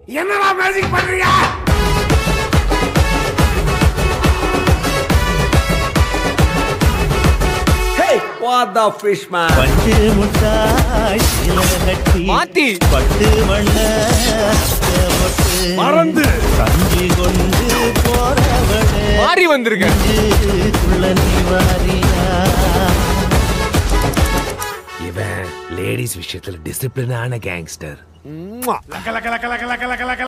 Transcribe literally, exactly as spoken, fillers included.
என்னடா மேஜிக் பண்றீங்க? Hey, what the fish man? பட்டு முட்டாய் கட்டி மாத்தி பட்டு வண்ண மறந்து கஞ்சி கொண்டு போறவளே மாறி வந்திருக்க. இவன் லேடிஸ் விஷயத்துல டிசிப்ளினான கேங்ஸ்டர்.